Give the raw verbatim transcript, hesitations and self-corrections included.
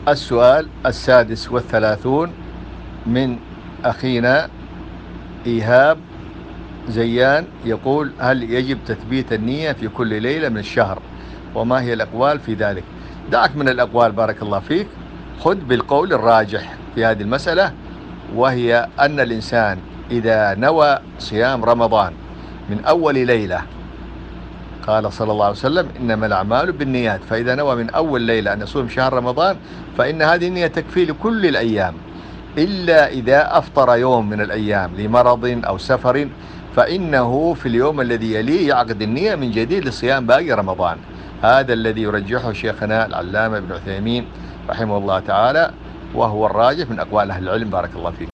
السؤال السادس والثلاثون من أخينا إيهاب زيان يقول: هل يجب تثبيت النية في كل ليلة من الشهر؟ وما هي الأقوال في ذلك؟ دعك من الأقوال بارك الله فيك، خذ بالقول الراجح في هذه المسألة، وهي أن الإنسان إذا نوى صيام رمضان من أول ليلة، قال صلى الله عليه وسلم: إنما الأعمال بالنيات، فإذا نوى من أول ليلة أن يصوم شهر رمضان فإن هذه النية تكفي لكل الأيام، إلا إذا أفطر يوم من الأيام لمرض أو سفر، فإنه في اليوم الذي يليه يعقد النية من جديد لصيام باقي رمضان. هذا الذي يرجحه شيخنا العلامة ابن عثيمين رحمه الله تعالى، وهو الراجح من أقوال أهل العلم بارك الله فيك.